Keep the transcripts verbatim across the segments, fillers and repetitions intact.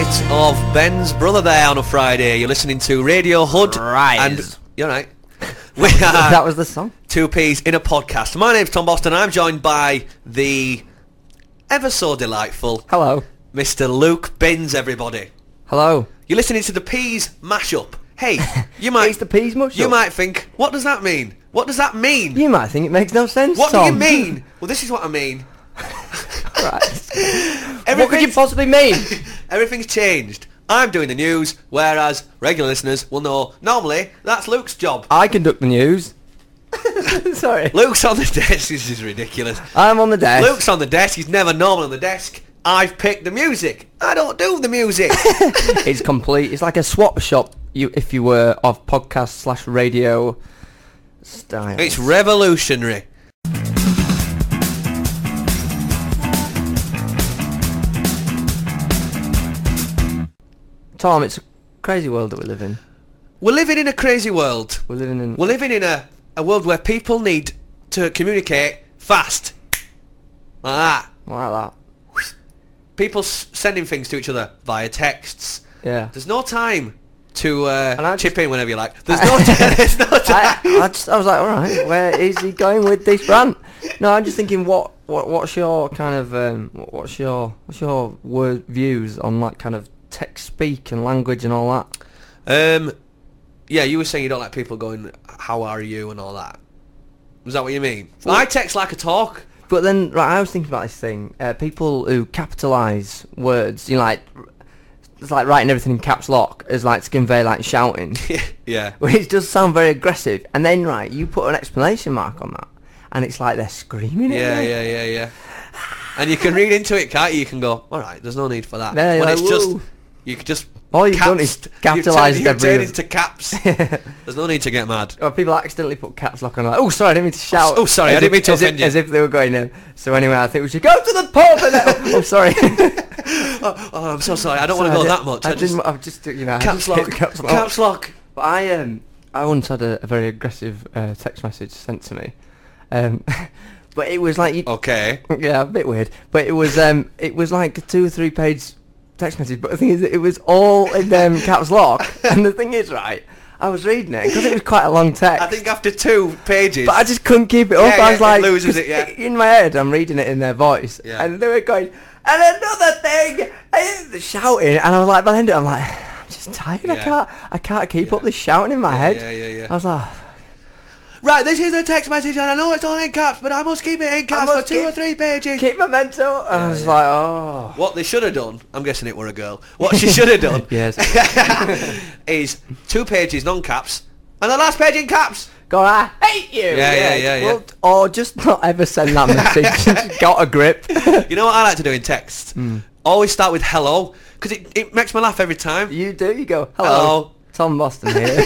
bit of Ben's brother there on a Friday. You're listening to Radio Hood. Rise. And you're right. We are that was the song. Two Peas in a podcast. My name's Tom Boston. I'm joined by the ever so delightful Hello. Mister Luke Binns, everybody. Hello. You're listening to the Peas mashup. Hey, you might It's the Peas mashup. You might think, what does that mean? What does that mean? You might think it makes no sense, What Tom. do you mean? Well, this is what I mean. Right. What could you possibly mean? Everything's changed. I'm doing the news, whereas regular listeners will know normally that's Luke's job. I conduct the news. Sorry. Luke's on the desk. This is ridiculous. I'm on the desk. Luke's on the desk. He's never normal on the desk. I've picked the music. I don't do the music. It's complete. It's like a swap shop, you, if you were, of podcast slash radio style. It's revolutionary. Tom, it's a crazy world that we live in. We're living in a crazy world. We're living in... We're living in a, a world where people need to communicate fast. Like that. Like that. People s- sending things to each other via texts. Yeah. There's no time to uh, And I chip just- in whenever you like. There's no, t- there's no time. I, I, just, I was like, all right, where is he going with this rant? No, I'm just thinking, what, what, what's your kind of, um, what- what's your, what's your word views on like kind of text speak and language and all that? Um, yeah, you were saying you don't like people going, how are you, and all that. Was that what you mean? Well- I text like a talk. But then, right, I was thinking about this thing. Uh, people who capitalise words, you know, like, it's like writing everything in caps lock as like to convey like shouting, Yeah. which does sound very aggressive. And then, right, you put an exclamation mark on that, and it's like they're screaming. Yeah, at you. yeah, yeah, yeah. And you can read into it, can't you? You can go, all right, there's no need for that. Yeah, you're when like, it's just, whoa. you could just All you've done is capsed- capitalised You've turned, every- you've turned into caps. There's no need to get mad. Or people accidentally put caps lock on, like, oh, sorry, I didn't mean to shout. Oh, sorry, As I didn't if- mean to as if, offend you. As if they were going in. So anyway, I think we should go to the pub. And then, oh, sorry. oh, oh, I'm so sorry. I don't Sorry, want to go did- that much. I, I just, didn't. I've just, you know, I caps just hit lock. the caps lock. Caps lock. But I um I once had a, a very aggressive uh, text message sent to me, um, but it was like you, Okay. yeah, a bit weird. But it was um it was like a two or three page text message. But the thing is, it was all in um, caps lock. And the thing is, right, I was reading it because it was quite a long text. I think after two pages. But I just couldn't keep it up. Yeah, I was yeah, like, it loses 'cause it, yeah. in my head, I'm reading it in their voice, Yeah. and they were going, and another thing, and shouting, and I was like, by the end of it, I'm like, I'm just tired. I Yeah. can't, I can't keep Yeah. up this shouting in my Yeah, head. yeah, yeah, yeah. I was like, Right, this is a text message, and I know it's all in caps, but I must keep it in caps for must two keep- or three pages. keep my mental. And I was like, oh, What they should have done, I'm guessing it were a girl. What she should have done, yes. is two pages non-caps, and the last page in caps. God, I hate you. Yeah, yeah, yeah, yeah. Well, or just not ever send that message. Just got a grip. You know what I like to do in text? Hmm. Always start with hello, because it, it makes me laugh every time. You do. You go, hello, Hello. Tom Boston here.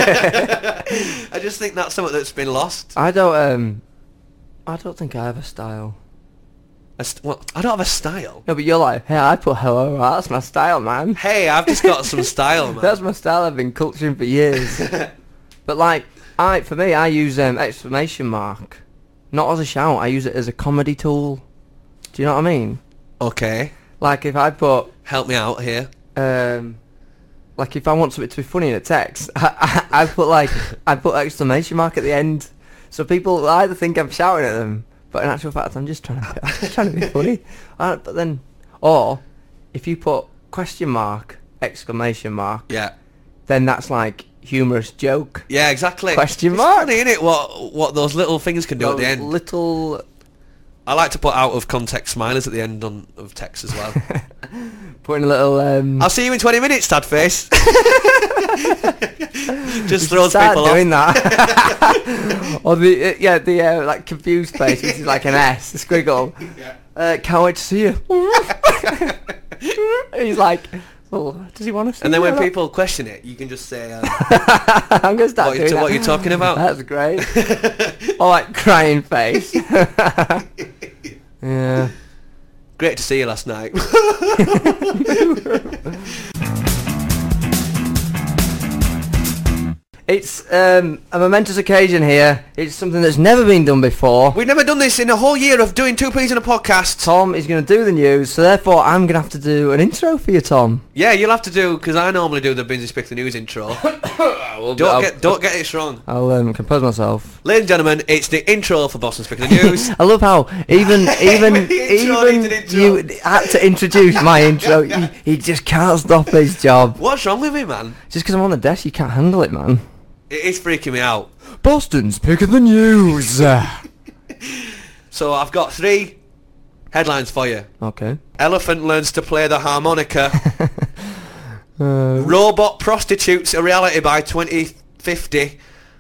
I just think that's something that's been lost. I don't. Um, I don't think I have a style. I, st- well, I don't have a style. No, but you're like, hey, I put hello. Right, that's my style, man. Hey, I've just got some style, man. That's my style. I've been culturing for years. But like, I for me, I use um, exclamation mark, not as a shout. I use it as a comedy tool. Do you know what I mean? Okay, Like if I put, help me out here. um, like if I want something to be funny in a text, I, I, I put like, I put exclamation mark at the end, so people either think I'm shouting at them, but in actual fact, I'm just trying to, I'm just trying to be funny. Uh, but then, or if you put question mark, exclamation mark, Yeah. then that's like humorous joke. Yeah, exactly. Question It's mark? funny, isn't it? What what those little things can do at the Those end. Little I like to put out of context smileys at the end on, of text as well. putting a little. Um, I'll see you in twenty minutes, Tad face. Just you throws start people doing off. that. Or the uh, yeah the uh, like confused face, which is like an S, a squiggle. Yeah. Uh, can't wait to see you. He's like, well, does he want to see And then you when or not? people question it, you can just say, um, I'm gonna start what, doing you- that. what are you talking about? That's great. Or like crying face. Yeah. Great to see you last night. It's um, a momentous occasion here. It's something that's never been done before. We've never done this in a whole year of doing two peas in a podcast. Tom is going to do the news, so therefore I'm going to have to do an intro for you, Tom. Yeah, you'll have to do, because I normally do the Binsey Spick the News intro. don't I'll- get don't get it wrong. I'll um, compose myself. Ladies and gentlemen, it's the intro for Boston Spick the News. I love how even even When the intro even needs an intro. you had to introduce my intro. He, he just can't stop his job. What's wrong with me, man? Just because I'm on the desk, you can't handle it, man. It is freaking me out. Boston's picking the news. So I've got three headlines for you. Okay. Elephant learns to play the harmonica. Uh, Robot prostitutes a reality by twenty fifty.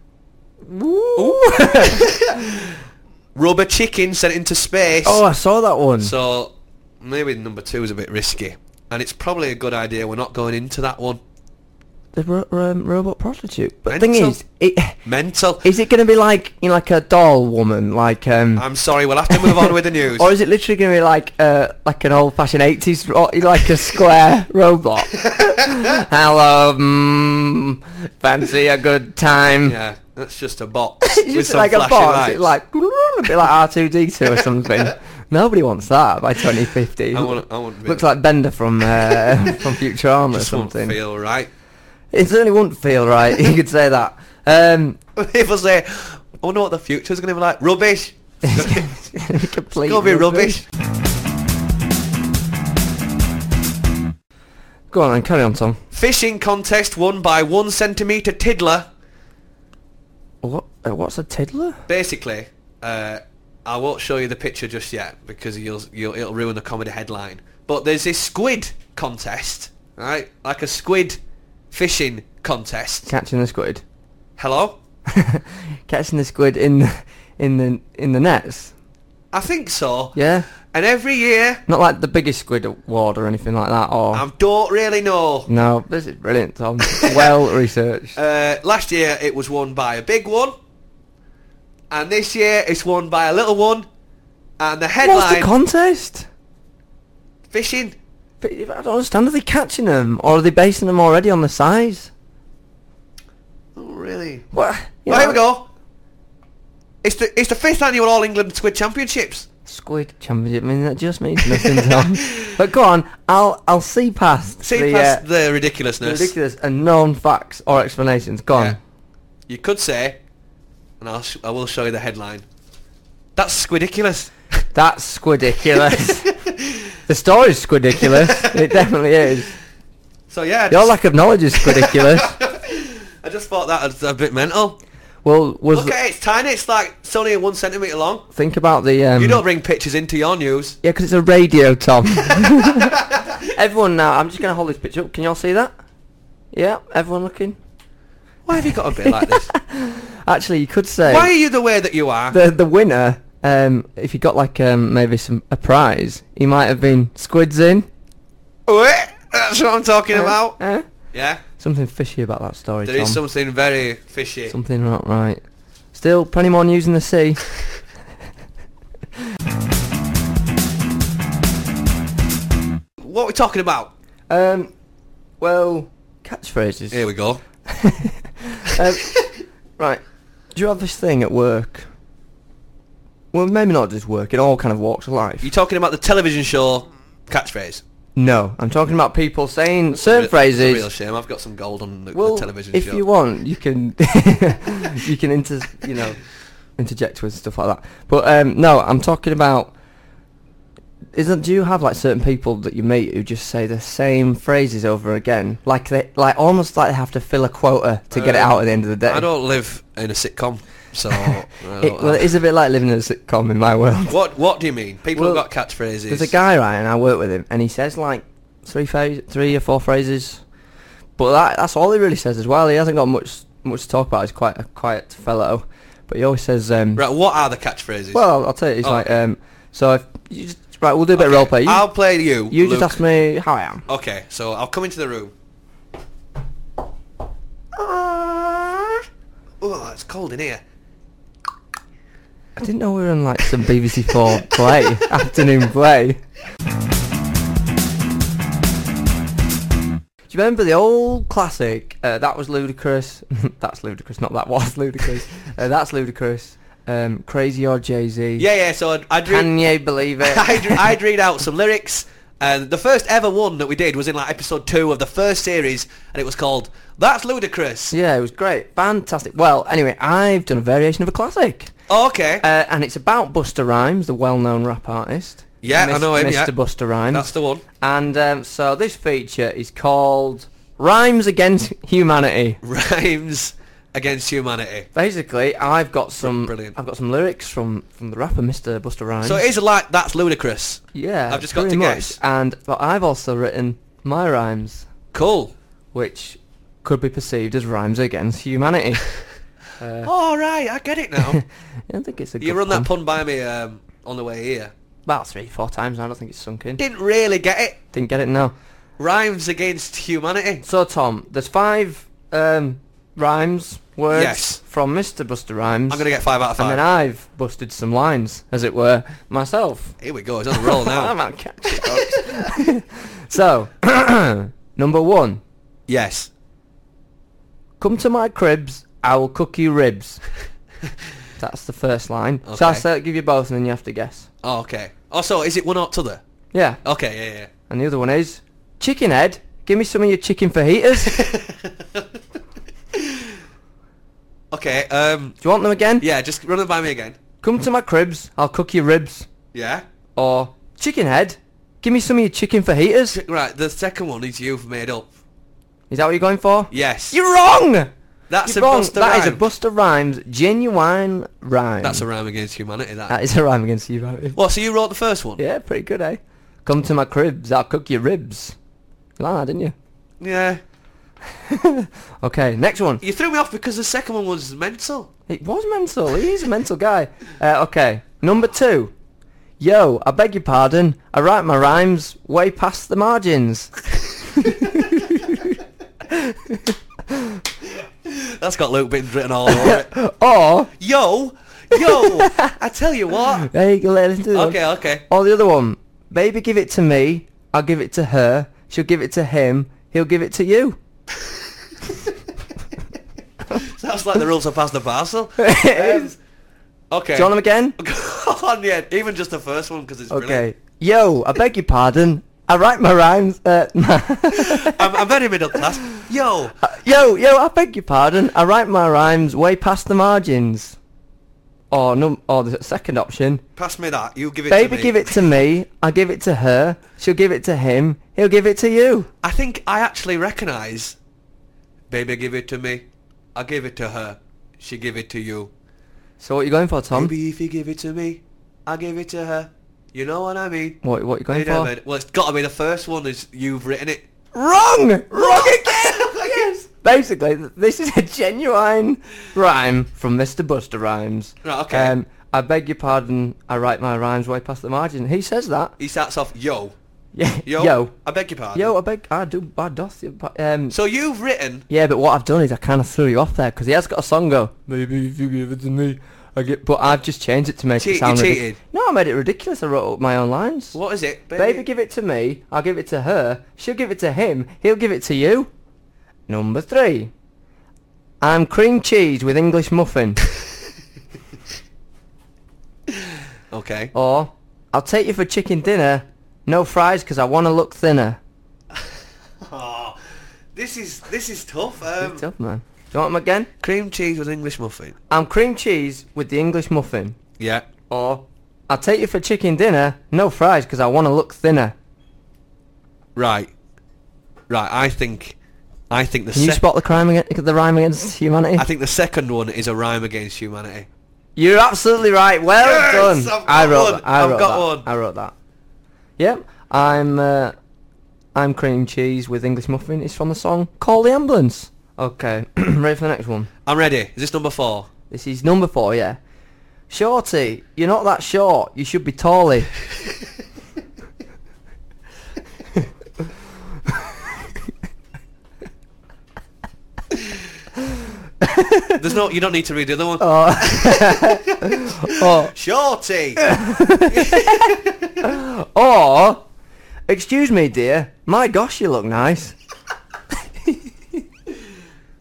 Rubber chicken sent into space. oh, I saw that one. So maybe number two is a bit risky. And it's probably a good idea we're not going into that one. The ro- um, robot prostitute. But the thing Mental. is, it, Mental. is it going to be like you know, like a doll woman, like um, I'm sorry, we'll have to move on with the news. or is it literally going to be like uh, like an old-fashioned eighties, ro- like a square robot? Hello, mm, fancy a good time? Yeah, that's just a box It's with just some like a flashing box. lights. It's like a bit like R two D two or something. Nobody wants that by twenty fifty. I want, I want. Looks like Bender from uh, from Futurama or Just won't something. feel right. It certainly wouldn't feel right. You could say that. Um, People say, I wonder what the future's going to be like. Rubbish. complete It's going to be rubbish. Go on then, carry on, Tom. Fishing contest won by one centimetre tiddler. What? Uh, what's a tiddler? Basically, uh, I won't show you the picture just yet because you'll, you'll it'll ruin the comedy headline. But there's this squid contest, right? Like a squid fishing contest. Catching the squid. Hello? Catching the squid in the, in the in the nets. I think so. Yeah. And every year, Not like the biggest squid award or anything like that. Or I don't really know. no, this is brilliant, Tom. Well researched. Uh, last year it was won by a big one, and this year it's won by a little one. And the What's headline: the contest? fishing. But I don't understand. Are they catching them, or are they basing them already on the size? Oh, really? What? You Oh, know, here we go. It's the it's the fifth annual All England Squid Championships. Squid championship. I mean, that just means nothing, Tom. But go on. I'll I'll see past See the, past uh, the the ridiculousness. ridiculous and known facts or explanations. Go on. Yeah. You could say, and I'll sh- I will show you the headline. That's squidiculous. That's squidiculous. The story's squidiculous. It definitely is. So yeah, Your just- lack of knowledge is squidiculous. I just thought that was a bit mental. Well, was Look at it, it's tiny. It's like it's only one centimetre long. think about the um, You don't bring pictures into your news. yeah, because it's a radio, Tom. Everyone now, I'm just going to hold this picture up. Can you all see that? Yeah, everyone looking? Why have you got a bit like this? Actually, you could say Why are you the way that you are? the the winner, um, if you got like um, maybe some a prize, he might have been squids in. Wait, that's what I'm talking Uh, about. uh, Yeah, something fishy about that story, there Tom. is something very fishy. Something not right. Still, plenty more news in the sea. What are we talking about? Um, well, catchphrases. Here we go. um, right. Do you have this thing at work? Well, maybe not just work, in all kind of walks of life. You talking about the television show catchphrase? No, I'm talking about people saying certain Re- phrases. It's a real shame. I've got some gold on the, Well, the television if show. you want, you can you can inter you know interject with stuff like that. But um, no, I'm talking about. Isn't do you have like certain people that you meet who just say the same phrases over again, like they like almost like they have to fill a quota to get it Um, out at the end of the day? I don't live in a sitcom, so. I It, don't well, have- it is a bit like living in a sitcom in my world. What What do you mean? People Well, have got catchphrases. There's a guy, right, and I work with him, and he says like three phase, three or four phrases, but that that's all he really says as well. He hasn't got much much to talk about. He's quite a quiet fellow, but he always says, um, Right. What are the catchphrases? well, I'll tell you. He's Oh, like, okay. um, so if you just right, we'll do a bit Okay, of roleplay. You, I'll play you. you Luke. just ask me how I am. Okay, so I'll come into the room. Oh, it's cold in here. I didn't know we were on like some B B C Four play, afternoon play. Do you remember the old classic? Uh, that was ludicrous. That's ludicrous. Not that was ludicrous. uh, that's ludicrous. Um, Crazy or Jay-Z. Yeah, yeah. So I'd, I'd read, Can you believe it? I'd, I'd read out some lyrics, and the first ever one that we did was in like episode two of the first series, and it was called "That's Ludicrous." Yeah, it was great. Fantastic. Well, anyway, I've done a variation of a classic. Oh, okay. Uh, and it's about Busta Rhymes, the well-known rap artist. Yeah, Mis- I know him, Mister yeah. Busta Rhymes. That's the one. And um, so this feature is called Rhymes Against Humanity. Rhymes Against Humanity. Basically, I've got some Brilliant. I've got some lyrics from, from the rapper Mister Busta Rhymes. So it is like That's Ludicrous. Yeah, I've just got pretty to much. guess. And but I've also written my rhymes, Cool. which could be perceived as rhymes against humanity. uh, All right, I get it now. I think it's a good You run that pun. pun by me um, on the way here. About three, four times now. I don't think it's sunk in. Didn't really get it. Didn't get it, no. Rhymes Against Humanity. So, Tom, there's five um, rhymes, words Yes. from Mister Busta Rhymes. I'm going to get five out of And five. then I've busted some lines, as it were, myself. Here we go, it's on the roll I'm now. out catchy, folks. So, number one. Yes. Come to my cribs, I will cook you ribs. That's the first line. So I'll Okay. say- give you both and then you have to guess. Oh, okay. Also, is it one or t'other? Yeah. Okay, yeah, yeah. And the other one is, chicken head, give me some of your chicken fajitas. Okay, um, Do you want them again? yeah, just run it by me again. Come to my cribs, I'll cook you ribs. Yeah? Or, chicken head, give me some of your chicken fajitas. Right, the second one is you've made up. Is that what you're going for? Yes. You're wrong! That's You're a wrong. Busta That is a rhyme. Busta Rhymes genuine rhyme. That's a rhyme against humanity, that. That is a rhyme against humanity. What, so you wrote the first one? Yeah, pretty good, eh? Come to my cribs, I'll cook your ribs. You like that, didn't you? Yeah. Okay, next one. You threw me off because the second one was mental. It was mental. He's a mental guy. Uh, okay, number two. Yo, I beg your pardon. I write my rhymes way past the margins. That's got Luke Bittins written all over it. Or, Yo! Yo! I tell you what. there you go, listen to the Okay, okay. Or the other one. Baby, give it to me. I'll give it to her. She'll give it to him. He'll give it to you. Sounds like the rules are past the parcel. It Um, is. Okay. Do you want them again? Go on, yeah. Even just the first one because it's Okay. brilliant. Yo, I beg your pardon. I write my rhymes. Uh, I'm, I'm very middle class. Yo! yo, yo, I beg your pardon. I write my rhymes way past the margins. Or num- or the second option. Pass me that. You give it Baby, to me. give it to me. I give it to her. She'll give it to him. He'll give it to you. I think I actually recognise. Baby, give it to me. I give it to her. She give it to you. So what are you going for, Tom? Baby, if you give it to me, I give it to her. You know what I mean? What what are you going You know for? what I mean? Well, it's got to be the first one. Is you've written it. Wrong! Wrong again! Yes! Basically, th- this is a genuine rhyme from Mister Busta Rhymes. Right, okay. Um, I beg your pardon, I write my rhymes way past the margin. He says that. He starts off, yo, Yeah. yo, Yo. I beg your pardon. Yo, I beg, I do, I doth. you pa- Um, So you've written. yeah, but what I've done is I kind of threw you off there because he has got a song go. Maybe if you give it to me, I get. But I've just changed it to make Cheat- it sound you ridic- cheated. No, I made it ridiculous. I wrote up my own lines. What is it, baby? Baby, give it to me. I'll give it to her. She'll give it to him. He'll give it to you. Number three. I'm cream cheese with English muffin. Okay. Or, I'll take you for chicken dinner. No fries because I want to look thinner. Oh, this is this is tough. Um, Tough, man. Do you want them again? cream cheese with English muffin. I'm cream cheese with the English muffin. Yeah. Or, I'll take you for chicken dinner. No fries because I want to look thinner. Right. Right. I think. I think the. Can you sec- spot the crime against, the rhyme against humanity? I think the second one is a rhyme against humanity. You're absolutely right. Well Yes, done. I've got I wrote one. that. I I've wrote got that. one. I wrote that. Yep. I'm uh, I'm cream cheese with English muffin. It's from the song Call the Ambulance. Okay. Ready for the next one? I'm ready. Is this number four? This is number four, yeah. Shorty, you're not that short. You should be tally. There's no. You don't need to read the other one. Oh. Shorty. Or, excuse me, dear. My gosh, you look nice.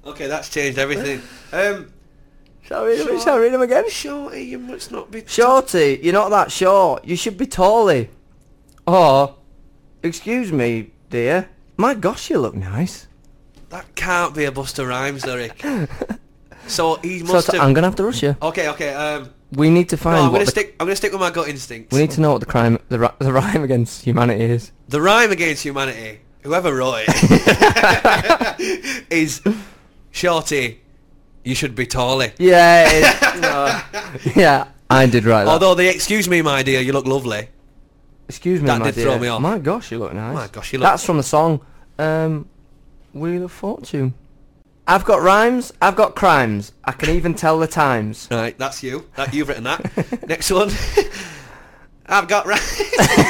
Okay, that's changed everything. Um, Shall I read them, Short- shall I read them again? Shorty, you must not be... Shorty, you're not that short. You should be tally. Or, excuse me, dear. My gosh, you look nice. That can't be a Busta Rhymes lyric. So he So, must so have... I'm gonna have to rush you. Okay, okay, um... We need to No, find I'm what gonna the, stick. I'm gonna stick with my gut instincts. we need to know what the crime, the, ri- the rhyme against humanity is. The rhyme against humanity, whoever wrote it, is Shorty, you should be tally. Yeah, it, no. Yeah, I did write that. Although the excuse me, my dear, you look lovely. Excuse me, that my did dear. throw me off. My gosh, you look nice. Oh my gosh, you look... That's from the song um, Wheel of Fortune. I've got rhymes, I've got crimes. I can even tell the times. Right, that's you. That you've written that. Next one. I've got rhymes.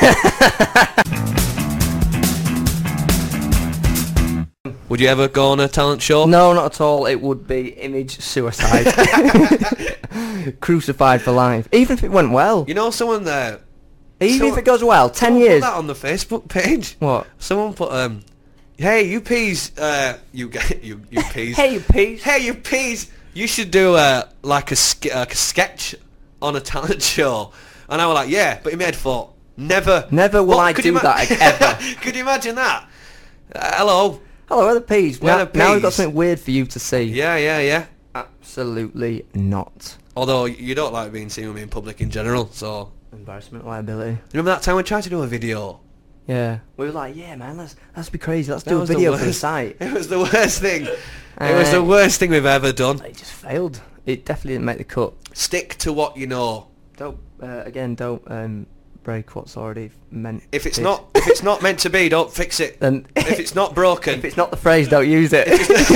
Would you ever go on a talent show? No, not at all. It would be image suicide. Crucified for life. Even if it went well. You know someone there... Even so- if it goes well, ten someone years. put that on the Facebook page. What? Someone put, um... Hey, you peas, uh... You get you, you peas. Hey, you peas. Hey, you peas, you should do uh, like a, sk- like a sketch on a talent show. And I was like, yeah, but he made thought, never. Never will What, I could do you that ever. Could you imagine that? Uh, hello. Hello, where are the peas? Where now, are the now we've got peas? something weird for you to see. Yeah, yeah, yeah. Absolutely not. Although you don't like being seen with me in public in general, so... Embarrassment, liability. Remember that time we tried to do a video? Yeah. We were like, yeah, man, let's let's be crazy. Let's That do a was the video for the worst- site. It was the worst thing. It was Uh, the worst thing we've ever done. It just failed. It definitely didn't make the cut. Stick to what you know. Don't uh, again. Don't um, break what's already meant. If it's to- not, if it's not meant to be, don't fix it. then If it's not broken, if it's not the phrase, don't use it.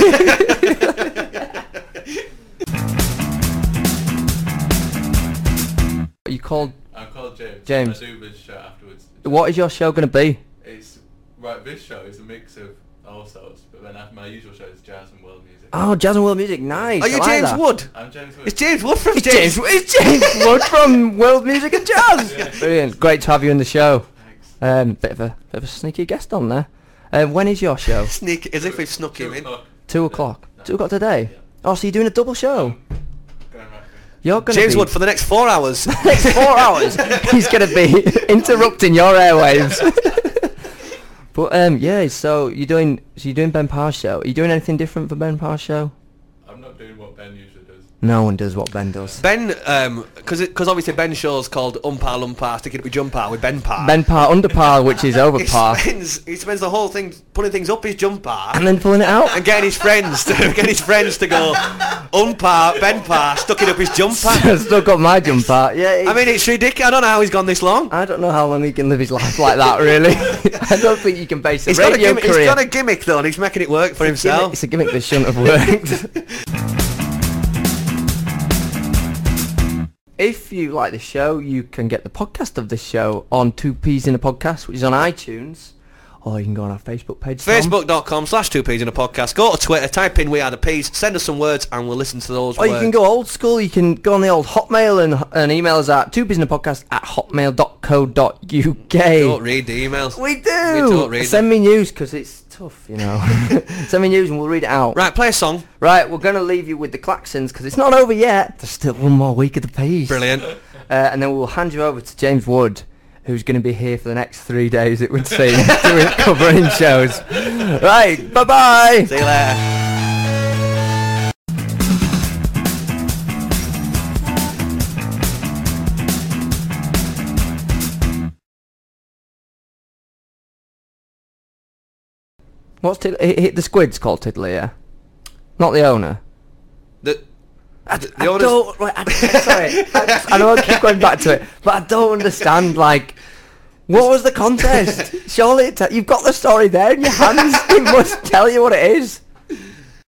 You called. I'm called James. James. I do this show afterwards. What is your show going to be? It's right. This show is a mix of all sorts, but then after my usual show is jazz and world music. Oh, jazz and world music. Nice. are you I like James that. Wood? I'm James Wood. It's James Wood from It's James. It's James Wood from World Music and Jazz. Yeah. Brilliant. Great to have you in the show. Thanks. Um, bit of a bit of a sneaky guest on there. Um, when is your show? Sneak, as if we've snuck Two him in. o'clock. Two o'clock. No. Two o'clock today. Yeah. Oh, so you're doing a double show? Going right for You're gonna James be, Wood for the next four hours. next four hours. He's gonna be interrupting your airwaves. But um, yeah. So you're doing so you're doing Ben Parr's show. Are you doing anything different for Ben Parr's show? I'm not doing what Ben usually does. No one does what Ben does. Ben, um, because because obviously Ben's show's called Umpar Lumpar, Sticking It With Jump Par with Ben Parr. Ben Parr under par, which is over he par, spends he spends the whole thing putting things up his jump par and then pulling it out. and getting his friends to getting his friends to go Umpar Ben Parr stuck it up his jump par. Still got my jump part. Yeah. I mean, it's ridiculous. I don't know how he's gone this long. I don't know how long he can live his life like that, really. I don't think you can base a He's got, a radio gimmick, he's career. got a gimmick though, and he's making it work for It's a gimmick- himself. It's a gimmick that shouldn't have worked. If you like the show, you can get the podcast of this show on Two Peas in a Podcast, which is on iTunes, or you can go on our Facebook page. Tom. Facebook.com slash two peas in a podcast. Go to Twitter, type in We Are The Peas, send us some words, and we'll listen to those Or words. you can go old school. You can go on the old Hotmail and, and email us at two peas in a podcast at hotmail dot co dot uk. Don't read the emails. We do. We don't read Send them. me news because it's tough, you know. Send me news and we'll read it out. Right, play a song. Right, we're going to leave you with the Claxons because it's not over yet. There's still one more week of the piece. Brilliant. Uh, and then we'll hand you over to James Wood, who's going to be here for the next three days, it would seem, doing covering shows. Right, bye-bye. See you later. What's Tid- hit hit the squid's called Tiddly, yeah? Not the owner. The, I, the I owner's- don't. Right, I, sorry, I, I know I keep going back to it, but I don't understand. Like, what was the contest? Surely it's, you've got the story there in your hands. It must tell you what it is.